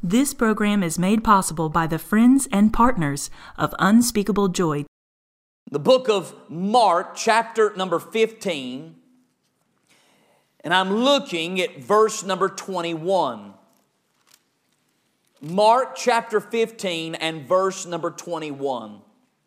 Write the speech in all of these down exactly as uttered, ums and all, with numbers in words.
This program is made possible by the friends and partners of Unspeakable Joy. The book of Mark, chapter number fifteen, and I'm looking at verse number twenty-one. Mark chapter fifteen and verse number twenty-one.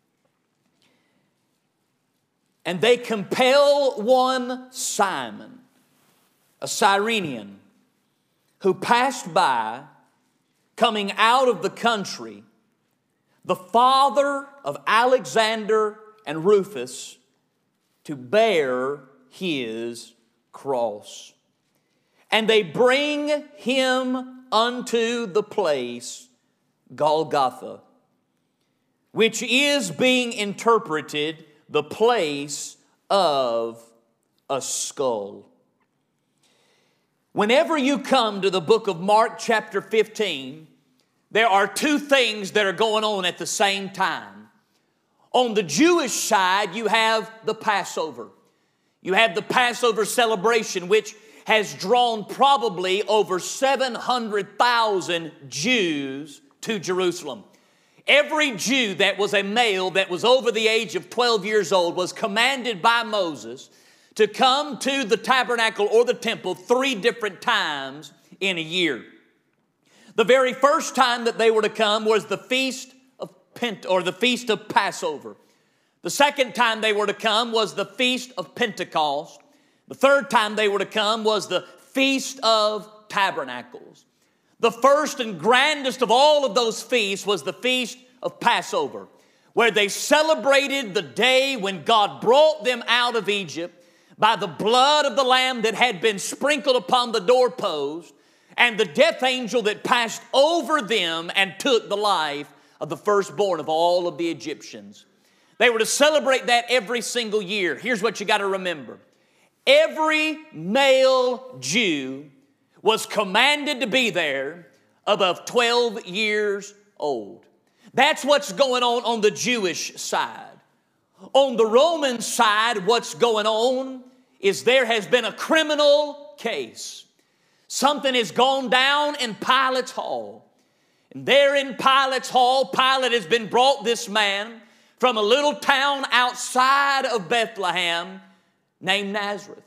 And they compel one Simon, a Cyrenian, who passed by, coming out of the country, the father of Alexander and Rufus, to bear his cross. And they bring him unto the place Golgotha, which is being interpreted the place of a skull. Whenever you come to the book of Mark chapter fifteen, there are two things that are going on at the same time. On the Jewish side, you have the Passover. You have the Passover celebration, which has drawn probably over seven hundred thousand Jews to Jerusalem. Every Jew that was a male that was over the age of twelve years old was commanded by Moses to come to the tabernacle or the temple three different times in a year. The very first time that they were to come was the feast of Pent or the feast of Passover. The second time they were to come was the feast of Pentecost. The third time they were to come was the feast of Tabernacles. The first and grandest of all of those feasts was the feast of Passover, where they celebrated the day when God brought them out of Egypt by the blood of the lamb that had been sprinkled upon the doorpost, and the death angel that passed over them and took the life of the firstborn of all of the Egyptians. They were to celebrate that every single year. Here's what you got to remember. Every male Jew was commanded to be there above twelve years old. That's what's going on on the Jewish side. On the Roman side, what's going on is there has been a criminal case. Something has gone down in Pilate's hall. And there in Pilate's hall, Pilate has been brought this man from a little town outside of Bethlehem named Nazareth.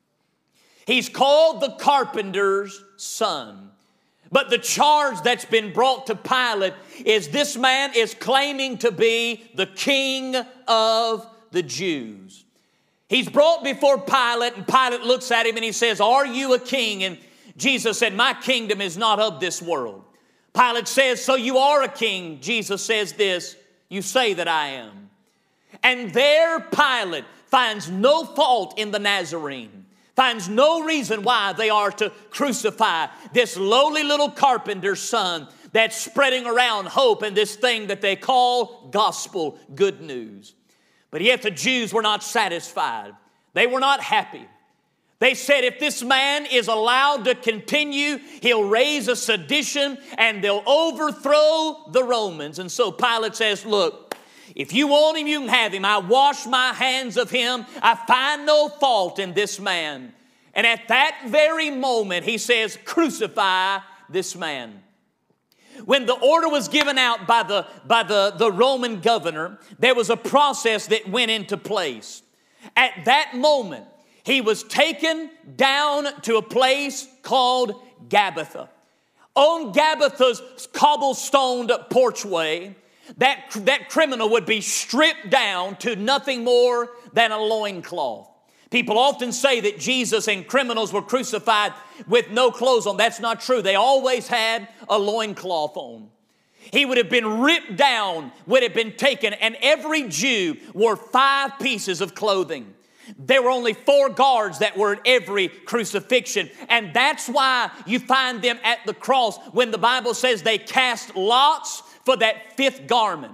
He's called the carpenter's son. But the charge that's been brought to Pilate is this man is claiming to be the king of the Jews. He's brought before Pilate, and Pilate looks at him and he says, "Are you a king?" And Jesus said, "My kingdom is not of this world." Pilate says, "So you are a king." Jesus says this, "You say that I am." And there Pilate finds no fault in the Nazarene, finds no reason why they are to crucify this lowly little carpenter's son that's spreading around hope and this thing that they call gospel, good news. But yet the Jews were not satisfied. They were not happy. They said if this man is allowed to continue, he'll raise a sedition and they'll overthrow the Romans. And so Pilate says, "Look, if you want him, you can have him. I wash my hands of him. I find no fault in this man." And at that very moment, he says, "Crucify this man." When the order was given out by the, by the, the Roman governor, there was a process that went into place. At that moment, he was taken down to a place called Gabbatha. On Gabbatha's cobblestoned porchway, that, that criminal would be stripped down to nothing more than a loincloth. People often say that Jesus and criminals were crucified with no clothes on. That's not true. They always had a loincloth on. He would have been ripped down, would have been taken, and every Jew wore five pieces of clothing. There were only four guards that were at every crucifixion. And that's why you find them at the cross when the Bible says they cast lots for that fifth garment.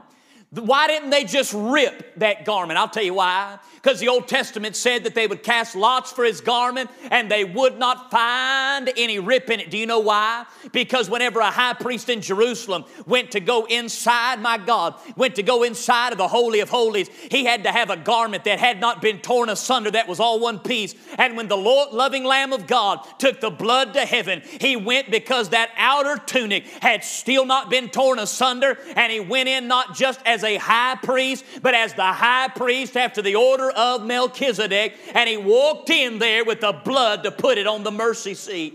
Why didn't they just rip that garment? I'll tell you why. Because the Old Testament said that they would cast lots for his garment and they would not find any rip in it. Do you know why? Because whenever a high priest in Jerusalem went to go inside, my God, went to go inside of the Holy of Holies, he had to have a garment that had not been torn asunder, that was all one piece. And when the Lord, loving Lamb of God took the blood to heaven, he went because that outer tunic had still not been torn asunder, and he went in not just as a high priest, but as the high priest after the order of Melchizedek, and he walked in there with the blood to put it on the mercy seat.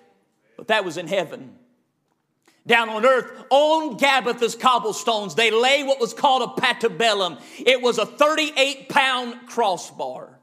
But that was in heaven. Down on earth, on Gabbatha's cobblestones, they lay what was called a patibellum. It was a thirty-eight pound crossbar.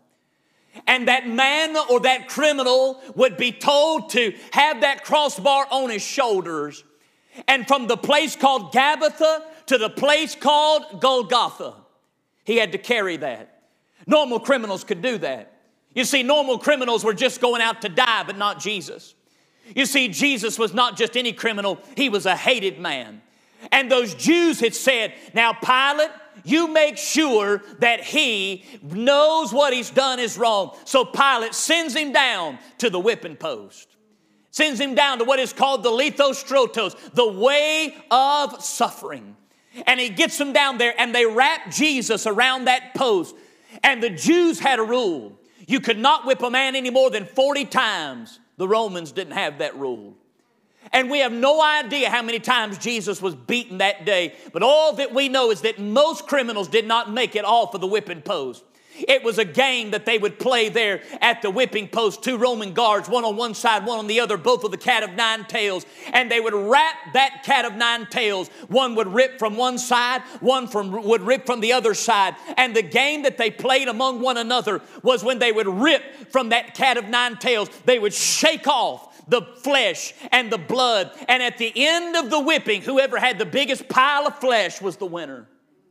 And that man or that criminal would be told to have that crossbar on his shoulders. And from the place called Gabbatha to the place called Golgotha, he had to carry that. Normal criminals could do that. You see, normal criminals were just going out to die, but not Jesus. You see, Jesus was not just any criminal. He was a hated man. And those Jews had said, now Pilate, you make sure that he knows what he's done is wrong. So Pilate sends him down to the whipping post. Sends him down to what is called the lithostrotos, the way of suffering. And he gets him down there and they wrap Jesus around that post. And the Jews had a rule. You could not whip a man any more than forty times. The Romans didn't have that rule. And we have no idea how many times Jesus was beaten that day. But all that we know is that most criminals did not make it off of the whipping post. It was a game that they would play there at the whipping post. Two Roman guards, one on one side, one on the other, both with the cat of nine tails. And they would wrap that cat of nine tails. One would rip from one side, one from, would rip from the other side. And the game that they played among one another was when they would rip from that cat of nine tails, they would shake off the flesh and the blood. And at the end of the whipping, whoever had the biggest pile of flesh was the winner.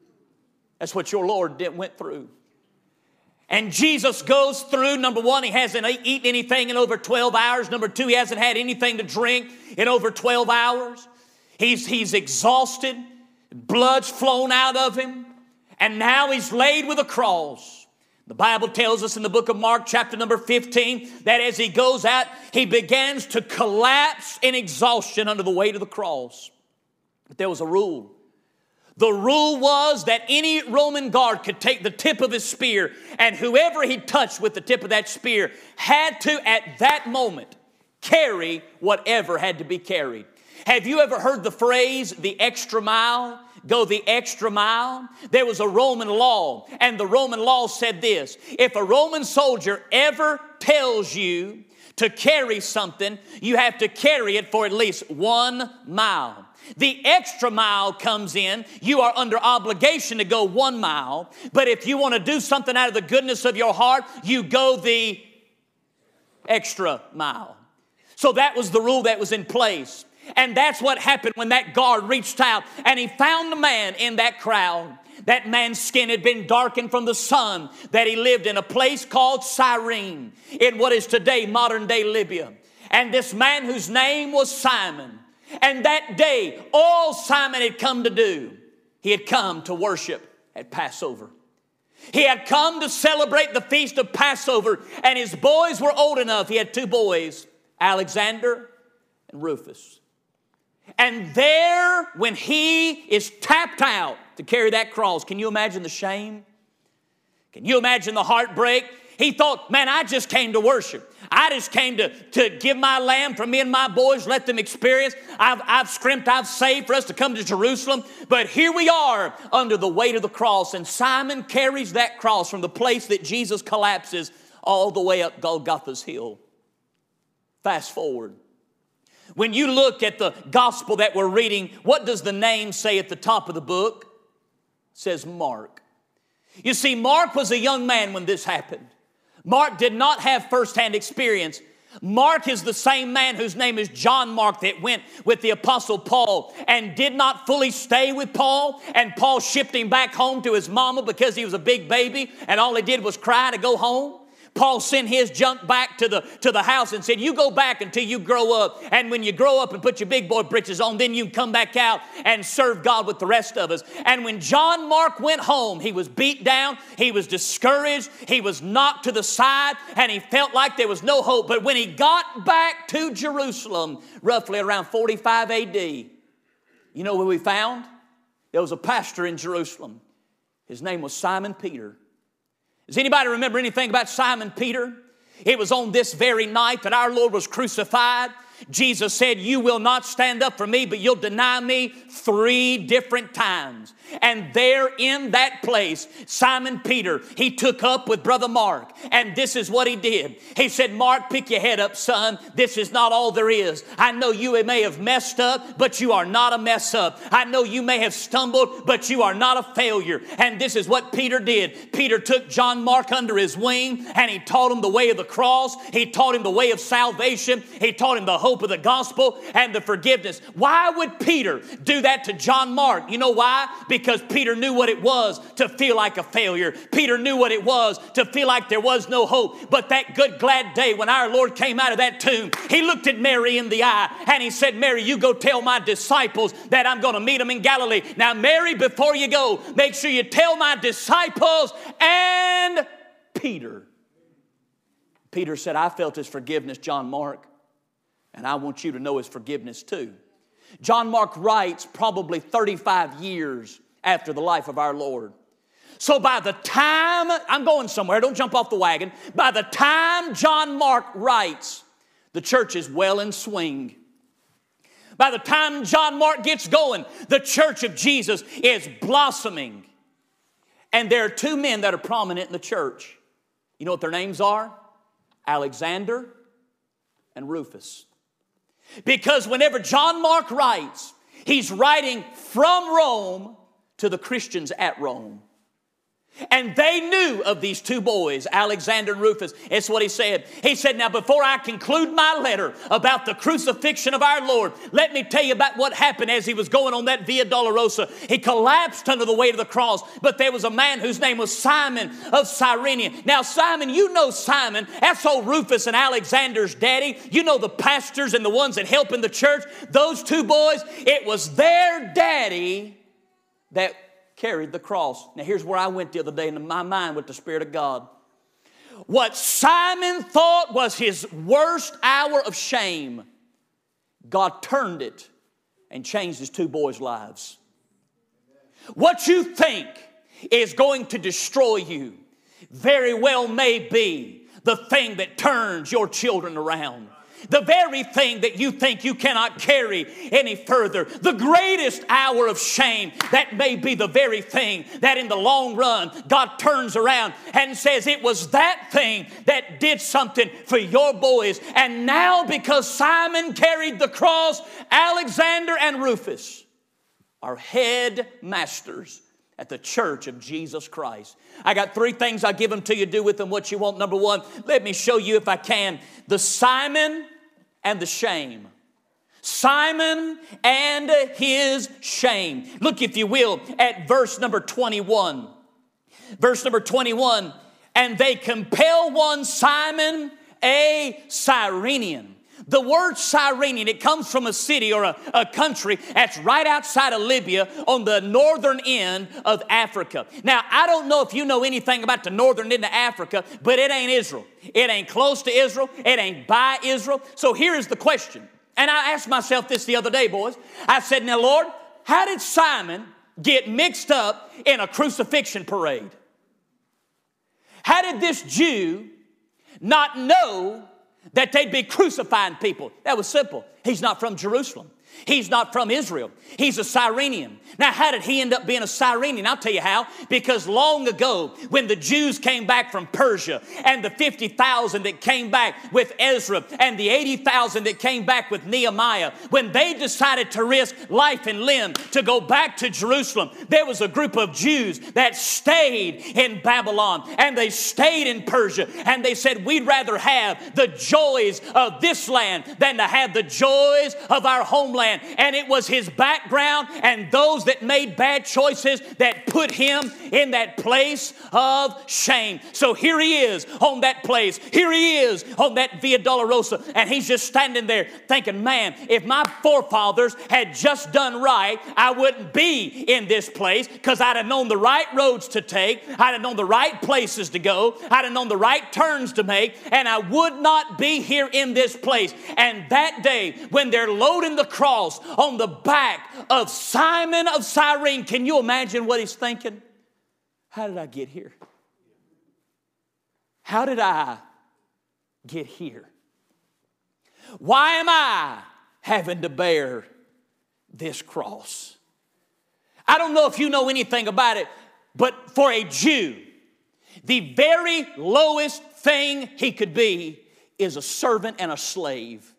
That's what your Lord did, went through. And Jesus goes through, number one, he hasn't eaten anything in over twelve hours. Number two, he hasn't had anything to drink in over twelve hours. He's, he's exhausted. Blood's flown out of him. And now he's laid with a cross. The Bible tells us in the book of Mark, chapter number fifteen, that as he goes out, he begins to collapse in exhaustion under the weight of the cross. But there was a rule. The rule was that any Roman guard could take the tip of his spear, and whoever he touched with the tip of that spear had to, at that moment, carry whatever had to be carried. Have you ever heard the phrase, the extra mile? Go the extra mile? There was a Roman law, and the Roman law said this: if a Roman soldier ever tells you to carry something, you have to carry it for at least one mile. The extra mile comes in. You are under obligation to go one mile. But if you want to do something out of the goodness of your heart, you go the extra mile. So that was the rule that was in place. And that's what happened when that guard reached out and he found a man in that crowd. That man's skin had been darkened from the sun, that he lived in a place called Cyrene in what is today modern day Libya. And this man whose name was Simon. And that day, all Simon had come to do, he had come to worship at Passover. He had come to celebrate the feast of Passover, and his boys were old enough. He had two boys, Alexander and Rufus. And there, when he is tapped out to carry that cross, can you imagine the shame? Can you imagine the heartbreak? He thought, man, I just came to worship. I just came to, to give my lamb for me and my boys, let them experience. I've, I've scrimped, I've saved for us to come to Jerusalem. But here we are under the weight of the cross. And Simon carries that cross from the place that Jesus collapses all the way up Golgotha's hill. Fast forward. When you look at the gospel that we're reading, what does the name say at the top of the book? It says Mark. You see, Mark was a young man when this happened. Mark did not have firsthand experience. Mark is the same man whose name is John Mark that went with the Apostle Paul and did not fully stay with Paul. And Paul shipped him back home to his mama because he was a big baby and all he did was cry to go home. Paul sent his junk back to the, to the house and said, you go back until you grow up. And when you grow up and put your big boy britches on, then you can come back out and serve God with the rest of us. And when John Mark went home, he was beat down, he was discouraged, he was knocked to the side, and he felt like there was no hope. But when he got back to Jerusalem, roughly around forty-five A D, you know what we found? There was a pastor in Jerusalem. His name was Simon Peter. Does anybody remember anything about Simon Peter? It was on this very night that our Lord was crucified. Jesus said, you will not stand up for me, but you'll deny me three different times. And there in that place, Simon Peter, he took up with Brother Mark. And this is what he did. He said, Mark, pick your head up, son. This is not all there is. I know you may have messed up, but you are not a mess up. I know you may have stumbled, but you are not a failure. And this is what Peter did. Peter took John Mark under his wing, and he taught him the way of the cross. He taught him the way of salvation. He taught him the hope of the gospel and the forgiveness. Why would Peter do that to John Mark? You know why? Because Peter knew what it was to feel like a failure. Peter knew what it was to feel like there was no hope. But that good glad day when our Lord came out of that tomb, he looked at Mary in the eye and he said, Mary, you go tell my disciples that I'm going to meet them in Galilee. Now, Mary, before you go, make sure you tell my disciples and Peter. Peter said, I felt his forgiveness, John Mark, and I want you to know his forgiveness too. John Mark writes probably thirty-five years after the life of our Lord. So by the time, I'm going somewhere, don't jump off the wagon. By the time John Mark writes, the church is well in swing. By the time John Mark gets going, the church of Jesus is blossoming. And there are two men that are prominent in the church. You know what their names are? Alexander and Rufus. Because whenever John Mark writes, he's writing from Rome to the Christians at Rome. And they knew of these two boys, Alexander and Rufus. It's what he said. He said, now before I conclude my letter about the crucifixion of our Lord, let me tell you about what happened as he was going on that Via Dolorosa. He collapsed under the weight of the cross, but there was a man whose name was Simon of Cyrene. Now Simon, you know Simon, that's old Rufus and Alexander's daddy. You know the pastors and the ones that help in the church. Those two boys, it was their daddy that carried the cross. Now here's where I went the other day into my mind with the Spirit of God. What Simon thought was his worst hour of shame, God turned it and changed his two boys' lives. What you think is going to destroy you very well may be the thing that turns your children around. The very thing that you think you cannot carry any further. The greatest hour of shame, that may be the very thing that in the long run God turns around and says it was that thing that did something for your boys. And now because Simon carried the cross, Alexander and Rufus are headmasters at the church of Jesus Christ. I got three things I'll give them to you. Do with them what you want. Number one, let me show you, if I can, the Simon and the shame. Simon and his shame. Look, if you will, at verse number twenty-one. Verse number twenty-one. And they compel one Simon, a Cyrenian. The word Cyrenian, it comes from a city or a, a country that's right outside of Libya on the northern end of Africa. Now, I don't know if you know anything about the northern end of Africa, but it ain't Israel. It ain't close to Israel. It ain't by Israel. So here is the question. And I asked myself this the other day, boys. I said, now, Lord, how did Simon get mixed up in a crucifixion parade? How did this Jew not know that they'd be crucifying people? That was simple. He's not from Jerusalem. He's not from Israel. He's a Cyrenian. Now, how did he end up being a Cyrenian? I'll tell you how. Because long ago, when the Jews came back from Persia, and the fifty thousand that came back with Ezra, and the eighty thousand that came back with Nehemiah, when they decided to risk life and limb to go back to Jerusalem, there was a group of Jews that stayed in Babylon, and they stayed in Persia, and they said, we'd rather have the joys of this land than to have the joys of our homeland. land. And it was his background and those that made bad choices that put him in that place of shame. So here he is on that place. Here he is on that Via Dolorosa. And he's just standing there thinking, man, if my forefathers had just done right, I wouldn't be in this place, because I'd have known the right roads to take. I'd have known the right places to go. I'd have known the right turns to make. And I would not be here in this place. And that day, when they're loading the cross on the back of Simon of Cyrene, can you imagine what he's thinking? How did I get here? How did I get here? Why am I having to bear this cross? I don't know if you know anything about it, but for a Jew, the very lowest thing he could be is a servant and a slave.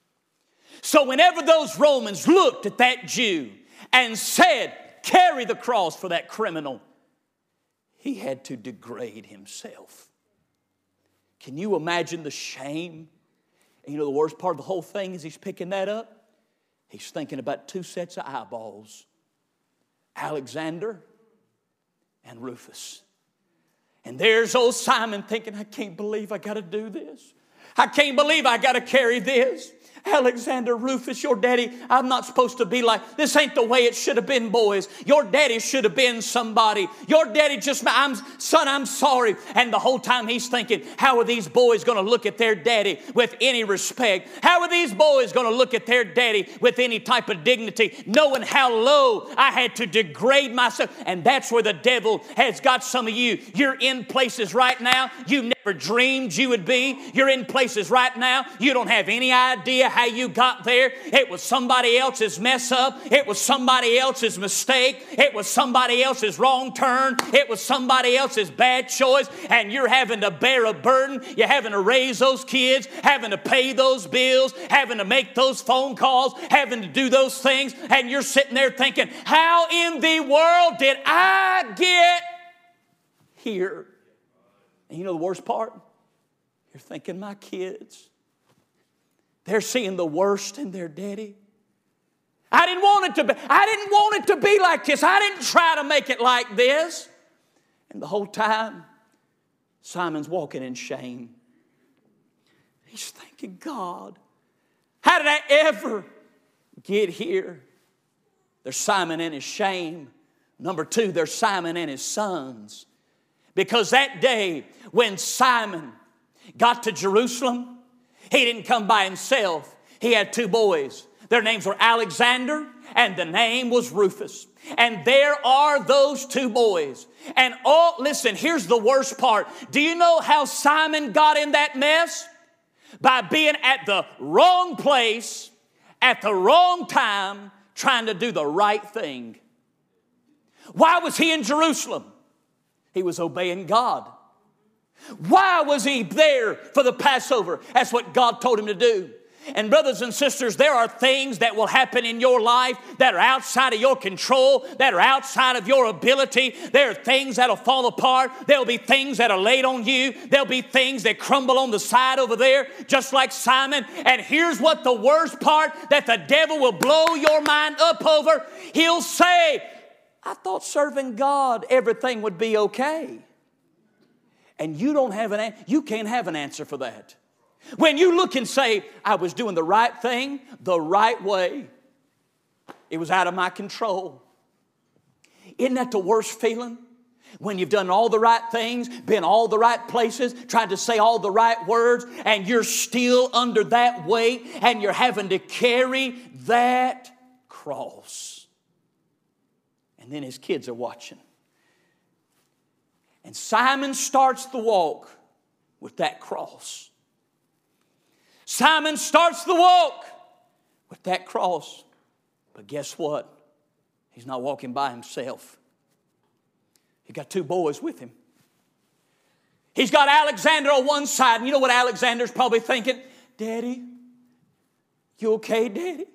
So whenever those Romans looked at that Jew and said, carry the cross for that criminal, he had to degrade himself. Can you imagine the shame? And you know the worst part of the whole thing is he's picking that up. He's thinking about two sets of eyeballs. Alexander and Rufus. And there's old Simon thinking, I can't believe I got to do this. I can't believe I got to carry this. Alexander, Rufus, your daddy, I'm not supposed to be like, this ain't the way it should have been, boys. Your daddy should have been somebody. Your daddy just, I'm, son, I'm sorry. And the whole time he's thinking, how are these boys going to look at their daddy with any respect? How are these boys going to look at their daddy with any type of dignity, knowing how low I had to degrade myself? And that's where the devil has got some of you. You're in places right now you never dreamed you would be. You're in places right now you don't have any idea how you got there. It was somebody else's mess up. It was somebody else's mistake. It was somebody else's wrong turn. It was somebody else's bad choice. And you're having to bear a burden. You're having to raise those kids, having to pay those bills, having to make those phone calls, having to do those things. And you're sitting there thinking, how in the world did I get here? And you know the worst part? You're thinking, my kids, they're seeing the worst in their daddy. I didn't want it to be, I didn't want it to be like this. I didn't try to make it like this. And the whole time, Simon's walking in shame. He's thinking, God, how did I ever get here? There's Simon and his shame. Number two, there's Simon and his sons. Because that day when Simon got to Jerusalem, he didn't come by himself. He had two boys. Their names were Alexander, and the name was Rufus. And there are those two boys. And all, listen, here's the worst part. Do you know how Simon got in that mess? By being at the wrong place, at the wrong time, trying to do the right thing. Why was he in Jerusalem? He was obeying God. Why was he there for the Passover? That's what God told him to do. And brothers and sisters, there are things that will happen in your life that are outside of your control, that are outside of your ability. There are things that will fall apart. There'll be things that are laid on you. There'll be things that crumble on the side over there, just like Simon. And here's what the worst part that the devil will blow your mind up over. He'll say, I thought serving God, everything would be okay. And you don't have an you can't have an answer for that. When you look and say, I was doing the right thing, the right way, it was out of my control. Isn't that the worst feeling? When you've done all the right things, been all the right places, tried to say all the right words, and you're still under that weight, and you're having to carry that cross. And then his kids are watching. And Simon starts the walk with that cross. Simon starts the walk with that cross. But guess what? He's not walking by himself. He's got two boys with him. He's got Alexander on one side. And you know what Alexander's probably thinking? Daddy, you okay, Daddy?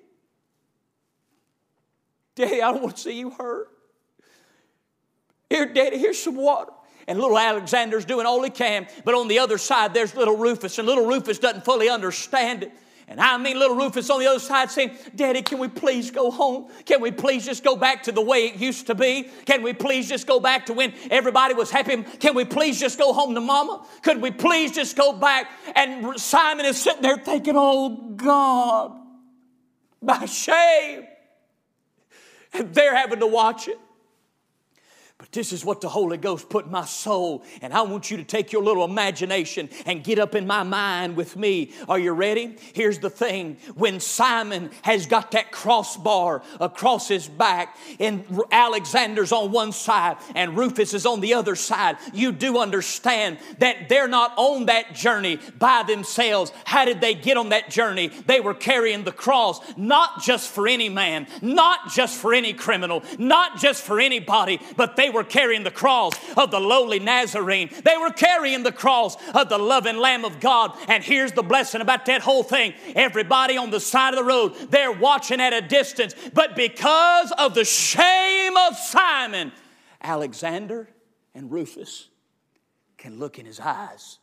Daddy, I don't want to see you hurt. Here, Daddy, here's some water. And little Alexander's doing all he can. But on the other side, there's little Rufus. And little Rufus doesn't fully understand it. And I mean little Rufus on the other side saying, Daddy, can we please go home? Can we please just go back to the way it used to be? Can we please just go back to when everybody was happy? Can we please just go home to Mama? Could we please just go back? And Simon is sitting there thinking, oh God, my shame. And they're having to watch it. But this is what the Holy Ghost put in my soul. And I want you to take your little imagination and get up in my mind with me. Are you ready? Here's the thing. When Simon has got that crossbar across his back and Alexander's on one side and Rufus is on the other side, you do understand that they're not on that journey by themselves. How did they get on that journey? They were carrying the cross, not just for any man, not just for any criminal, not just for anybody, but they were carrying the cross of the lowly Nazarene. They were carrying the cross of the loving Lamb of God. And here's the blessing about that whole thing. Everybody on the side of the road, they're watching at a distance. But because of the shame of Simon, Alexander and Rufus can look in his eyes.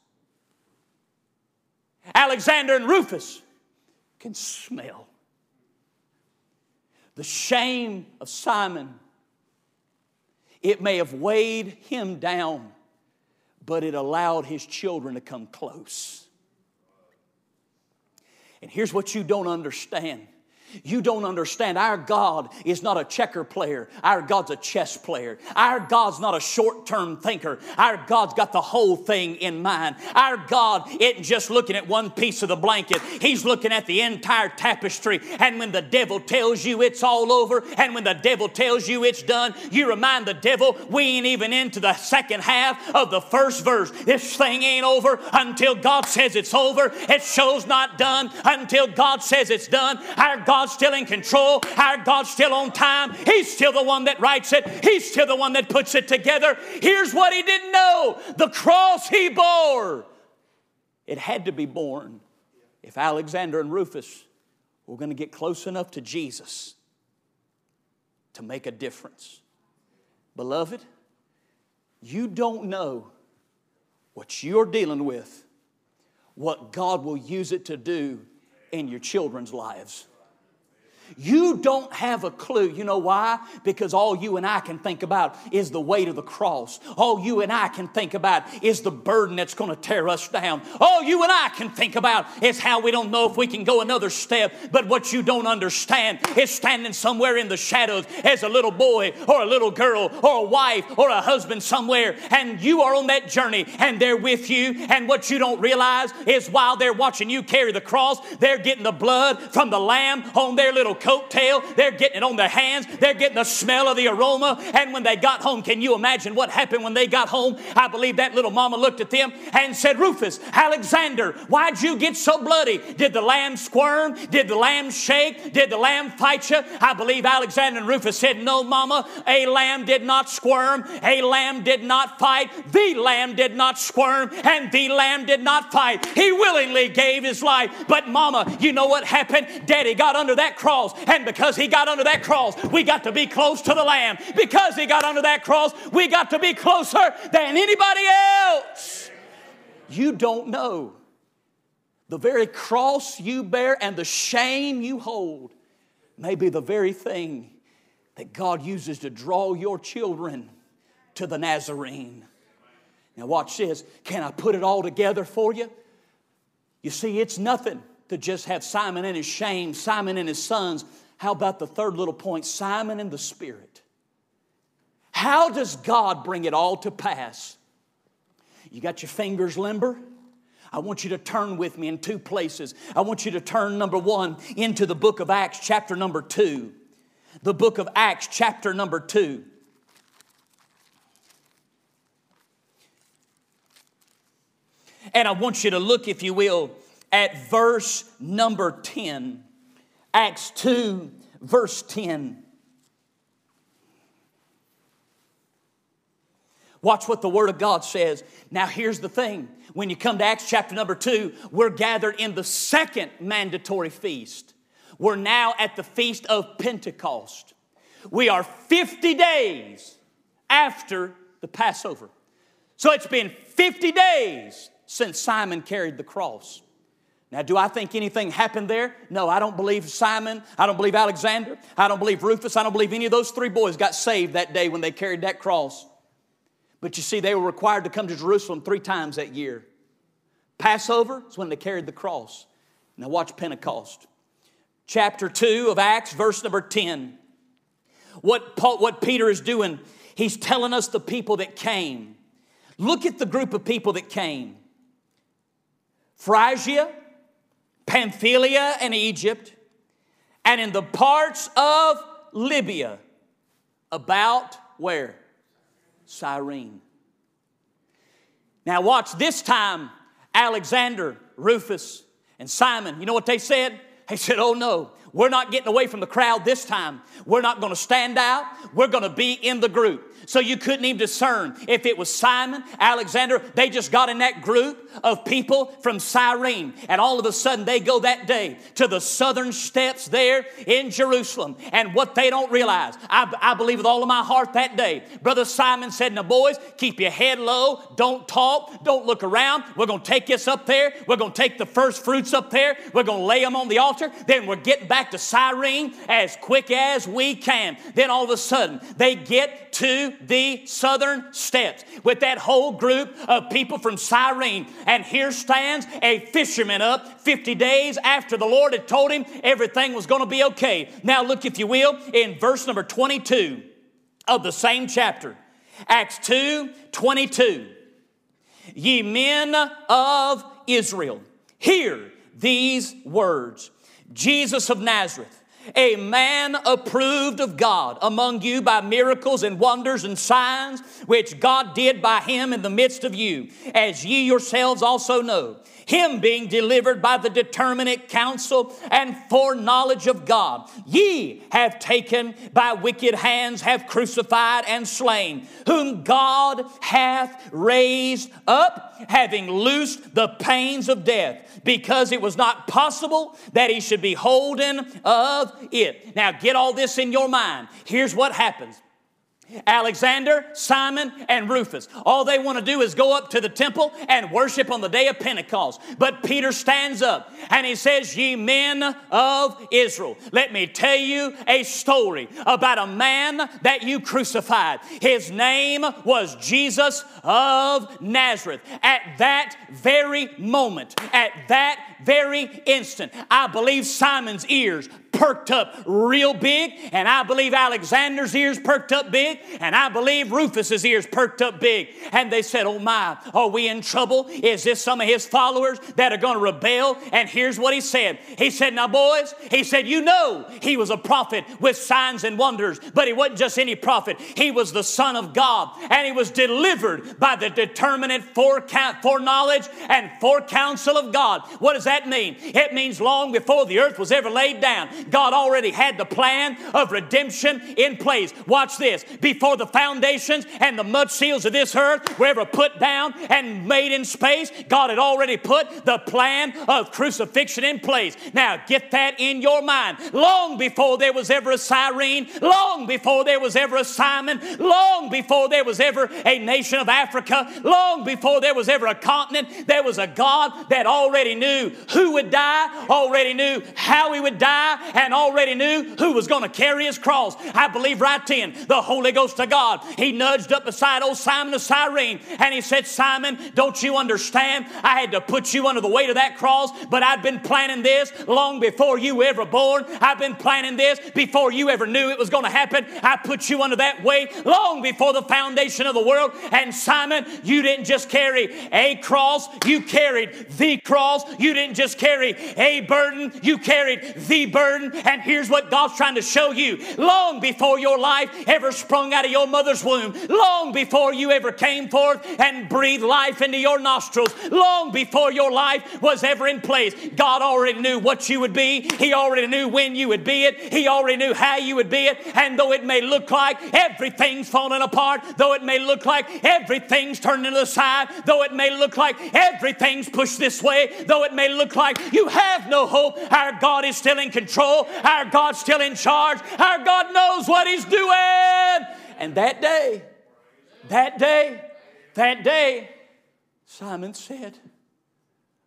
Alexander and Rufus can smell. The shame of Simon, it may have weighed him down, but it allowed his children to come close. And here's what you don't understand. You don't understand. Our God is not a checker player. Our God's a chess player. Our God's not a short-term thinker. Our God's got the whole thing in mind. Our God isn't just looking at one piece of the blanket. He's looking at the entire tapestry. And when the devil tells you it's all over, and when the devil tells you it's done, you remind the devil, we ain't even into the second half of the first verse. This thing ain't over until God says it's over. It show's not done until God says it's done. Our God God's still in control. Our God's still on time. He's still the one that writes it. He's still the one that puts it together. Here's what he didn't know. The cross he bore. It had to be borne if Alexander and Rufus were going to get close enough to Jesus to make a difference. Beloved, you don't know what you're dealing with, what God will use it to do in your children's lives. You don't have a clue. You know why? Because all you and I can think about is the weight of the cross. All you and I can think about is the burden that's going to tear us down. All you and I can think about is how we don't know if we can go another step. But what you don't understand is standing somewhere in the shadows as a little boy or a little girl or a wife or a husband somewhere, and you are on that journey and they're with you, and what you don't realize is while they're watching you carry the cross, they're getting the blood from the lamb on their little coattail. They're getting it on their hands. They're getting the smell of the aroma. And when they got home, can you imagine what happened when they got home? I believe that little mama looked at them and said, Rufus, Alexander, why'd you get so bloody? Did the lamb squirm? Did the lamb shake? Did the lamb fight you? I believe Alexander and Rufus said, no, mama, a lamb did not squirm. A lamb did not fight. The lamb did not squirm. And the lamb did not fight. He willingly gave his life. But mama, you know what happened? Daddy got under that cross. And because he got under that cross, we got to be close to the Lamb. Because he got under that cross, we got to be closer than anybody else. You don't know. The very cross you bear and the shame you hold may be the very thing that God uses to draw your children to the Nazarene. Now watch this. Can I put it all together for you? You see, it's nothing to just have Simon and his shame, Simon and his sons. How about the third little point? Simon and the Spirit. How does God bring it all to pass? You got your fingers limber? I want you to turn with me in two places. I want you to turn, number one, into the book of Acts, chapter number two. The book of Acts, chapter number two. And I want you to look, if you will, at verse number ten. Acts two, verse ten. Watch what the Word of God says. Now here's the thing. When you come to Acts chapter number two, we're gathered in the second mandatory feast. We're now at the feast of Pentecost. We are fifty days after the Passover. So it's been fifty days since Simon carried the cross. Now, do I think anything happened there? No, I don't believe Simon. I don't believe Alexander. I don't believe Rufus. I don't believe any of those three boys got saved that day when they carried that cross. But you see, they were required to come to Jerusalem three times that year. Passover is when they carried the cross. Now watch Pentecost. Chapter two of Acts, verse number ten. What, Paul, what Peter is doing, he's telling us the people that came. Look at the group of people that came. Phrygia, Pamphylia, and Egypt, and in the parts of Libya, about where? Cyrene. Now watch, this time Alexander, Rufus, and Simon, you know what they said? They said, oh no, we're not getting away from the crowd this time. We're not going to stand out. We're going to be in the group. So you couldn't even discern if it was Simon, Alexander. They just got in that group of people from Cyrene. And all of a sudden they go that day to the southern steps there in Jerusalem. And what they don't realize, I, I believe with all of my heart that day, Brother Simon said, now boys, keep your head low. Don't talk. Don't look around. We're going to take this up there. We're going to take the first fruits up there. We're going to lay them on the altar. Then we're getting back to Cyrene as quick as we can. Then all of a sudden they get to the southern steps with that whole group of people from Cyrene. And here stands a fisherman up fifty days after the Lord had told him everything was going to be okay. Now look, if you will, in verse number twenty-two of the same chapter. Acts two twenty-two. Ye men of Israel, hear these words. Jesus of Nazareth, a man approved of God among you by miracles and wonders and signs, which God did by him in the midst of you, as ye yourselves also know. Him being delivered by the determinate counsel and foreknowledge of God, ye have taken by wicked hands, have crucified and slain, whom God hath raised up, having loosed the pains of death, because it was not possible that he should be holden of it. Now get all this in your mind. Here's what happens. Alexander, Simon, and Rufus, all they want to do is go up to the temple and worship on the day of Pentecost. But Peter stands up and he says, ye men of Israel, let me tell you a story about a man that you crucified. His name was Jesus of Nazareth. At that very moment, at that very instant, I believe Simon's ears perked up real big, and I believe Alexander's ears perked up big, and I believe Rufus's ears perked up big. And they said, oh my, are we in trouble? Is this some of his followers that are going to rebel? And here's what he said. He said, now boys, he said, you know he was a prophet with signs and wonders, but he wasn't just any prophet. He was the Son of God, and he was delivered by the determinate foreknowledge and forecounsel of God. What does that mean? It means long before the earth was ever laid down, God already had the plan of redemption in place. Watch this. Before the foundations and the mud seals of this earth were ever put down and made in space, God had already put the plan of crucifixion in place. Now get that in your mind. Long before there was ever a Cyrene, long before there was ever a Simon, long before there was ever a nation of Africa, long before there was ever a continent, there was a God that already knew who would die, already knew how he would die, and already knew who was going to carry his cross. I believe right then the Holy Ghost of God, he nudged up beside old Simon of Cyrene, and he said, Simon, don't you understand? I had to put you under the weight of that cross, but I'd been planning this long before you were ever born. I've been planning this before you ever knew it was going to happen. I put you under that weight long before the foundation of the world. And Simon, you didn't just carry a cross, you carried the cross. You didn't just carry a burden, you carried the burden. And here's what God's trying to show you. Long before your life ever sprung out of your mother's womb, long before you ever came forth and breathed life into your nostrils, long before your life was ever in place, God already knew what you would be. He already knew when you would be it. He already knew how you would be it. And though it may look like everything's falling apart, though it may look like everything's turning to the side, though it may look like everything's pushed this way, though it may look like you have no hope, our God is still in control. Our God's still in charge. Our God knows what He's doing. And that day, that day, that day, Simon said,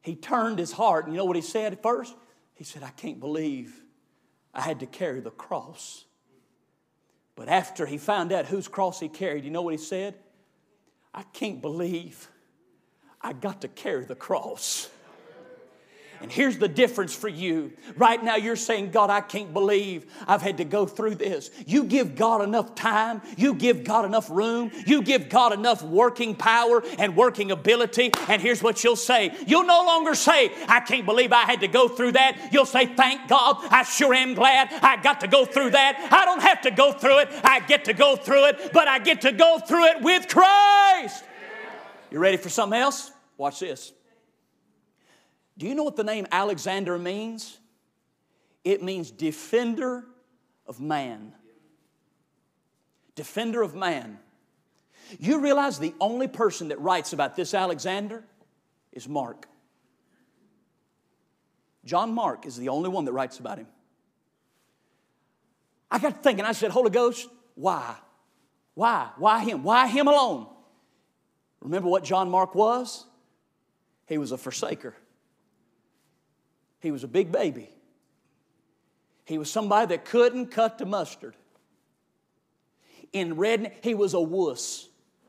he turned his heart, and you know what he said at first? He said, I can't believe I had to carry the cross. But after he found out whose cross he carried, you know what he said? I can't believe I got to carry the cross. And here's the difference for you. Right now you're saying, God, I can't believe I've had to go through this. You give God enough time. You give God enough room. You give God enough working power and working ability. And here's what you'll say. You'll no longer say, I can't believe I had to go through that. You'll say, thank God. I sure am glad I got to go through that. I don't have to go through it. I get to go through it, but I get to go through it with Christ. You ready for something else? Watch this. Do you know what the name Alexander means? It means defender of man. Defender of man. You realize the only person that writes about this Alexander is Mark. John Mark is the only one that writes about him. I got thinking, I said, Holy Ghost, why? Why? Why him? Why him alone? Remember what John Mark was? He was a forsaker. He was a big baby. He was somebody that couldn't cut the mustard. In red, he was a wuss.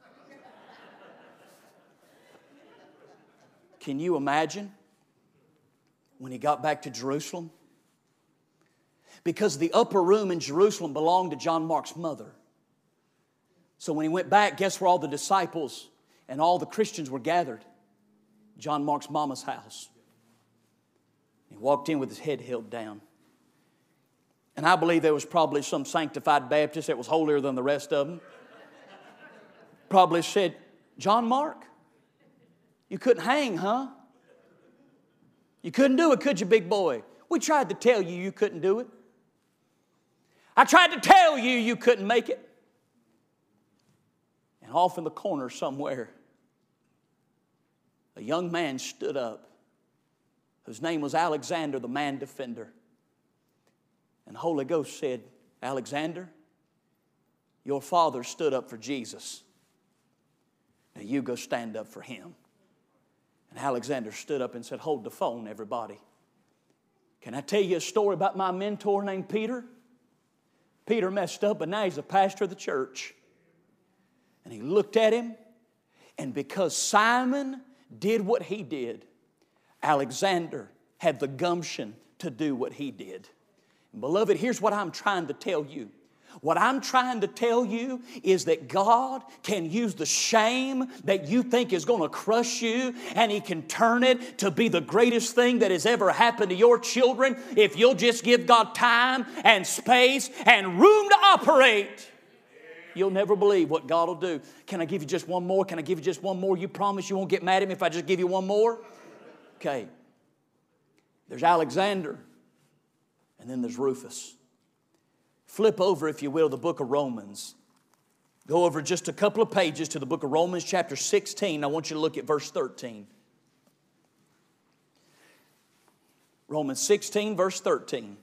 Can you imagine when he got back to Jerusalem? Because the upper room in Jerusalem belonged to John Mark's mother. So when he went back, guess where all the disciples and all the Christians were gathered? John Mark's mama's house. He walked in with his head held down. And I believe there was probably some sanctified Baptist that was holier than the rest of them. Probably said, John Mark, you couldn't hang, huh? You couldn't do it, could you, big boy? We tried to tell you you couldn't do it. I tried to tell you you couldn't make it. And off in the corner somewhere, a young man stood up whose name was Alexander, the man defender. And the Holy Ghost said, Alexander, your father stood up for Jesus. Now you go stand up for him. And Alexander stood up and said, hold the phone, everybody. Can I tell you a story about my mentor named Peter? Peter messed up, but now he's a pastor of the church. And he looked at him, and because Simon did what he did, Alexander had the gumption to do what he did. And beloved, here's what I'm trying to tell you. What I'm trying to tell you is that God can use the shame that you think is going to crush you, and He can turn it to be the greatest thing that has ever happened to your children if you'll just give God time and space and room to operate. You'll never believe what God will do. Can I give you just one more? Can I give you just one more? You promise you won't get mad at me if I just give you one more? Okay. There's Alexander, and then there's Rufus. Flip over, if you will, the book of Romans. Go over just a couple of pages to the book of Romans chapter sixteen. I want you to look at verse thirteen. Romans sixteen, verse thirteen.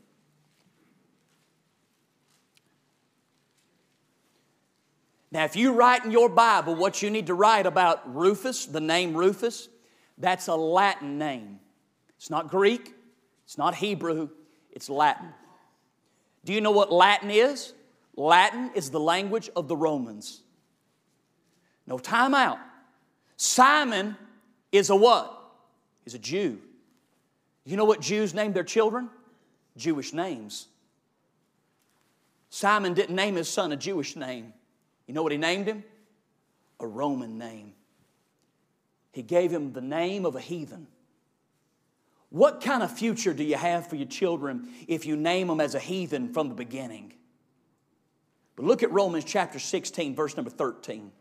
Now, if you write in your Bible what you need to write about Rufus, the name Rufus, that's a Latin name. It's not Greek. It's not Hebrew. It's Latin. Do you know what Latin is? Latin is the language of the Romans. No, time out. Simon is a what? He's a Jew. You know what Jews named their children? Jewish names. Simon didn't name his son a Jewish name. You know what he named him? A Roman name. He gave him the name of a heathen. What kind of future do you have for your children if you name them as a heathen from the beginning? But look at Romans chapter sixteen, verse number thirteen.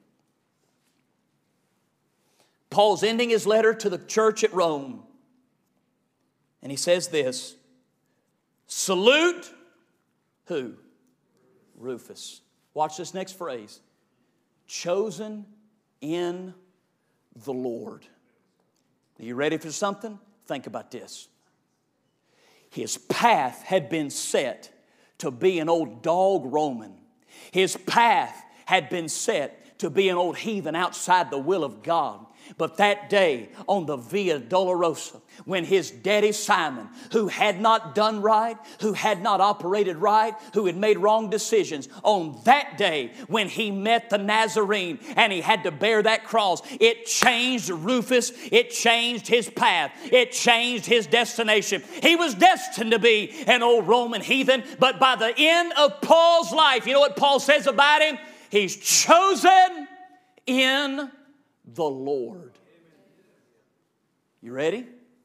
Paul's ending his letter to the church at Rome. And he says this, salute who? Rufus. Watch this next phrase. Chosen in the Lord. Are you ready for something? Think about this. His path had been set to be an old dog Roman. His path had been set to be an old heathen outside the will of God. But that day on the Via Dolorosa, when his daddy Simon, who had not done right, who had not operated right, who had made wrong decisions, on that day when he met the Nazarene and he had to bear that cross, it changed Rufus, it changed his path, it changed his destination. He was destined to be an old Roman heathen, but by the end of Paul's life, you know what Paul says about him? He's chosen in the Lord. You ready?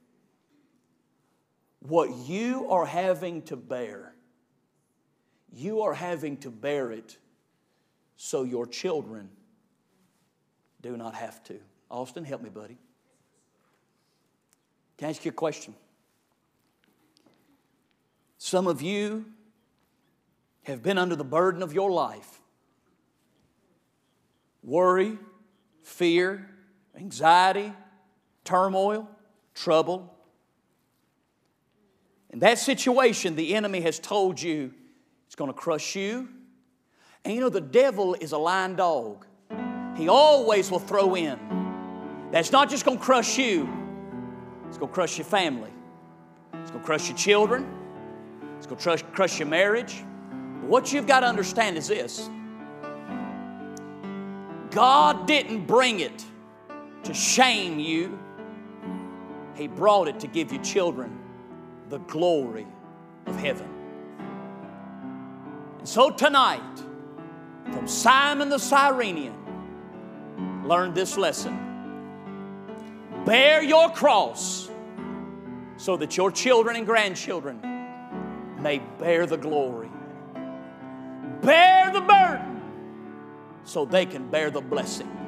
What you are having to bear, you are having to bear it so your children do not have to. Austin, help me, buddy. Can I ask you a question? Some of you have been under the burden of your life. Worry, fear, anxiety, turmoil, trouble. In that situation, the enemy has told you it's going to crush you. And you know, the devil is a lying dog. He always will throw in. That's not just going to crush you. It's going to crush your family. It's going to crush your children. It's going to crush, crush your marriage. But what you've got to understand is this. God didn't bring it to shame you. He brought it to give you children the glory of heaven. And so tonight, from Simon the Cyrenian, learn this lesson. Bear your cross so that your children and grandchildren may bear the glory. Bear the burden so they can bear the blessing.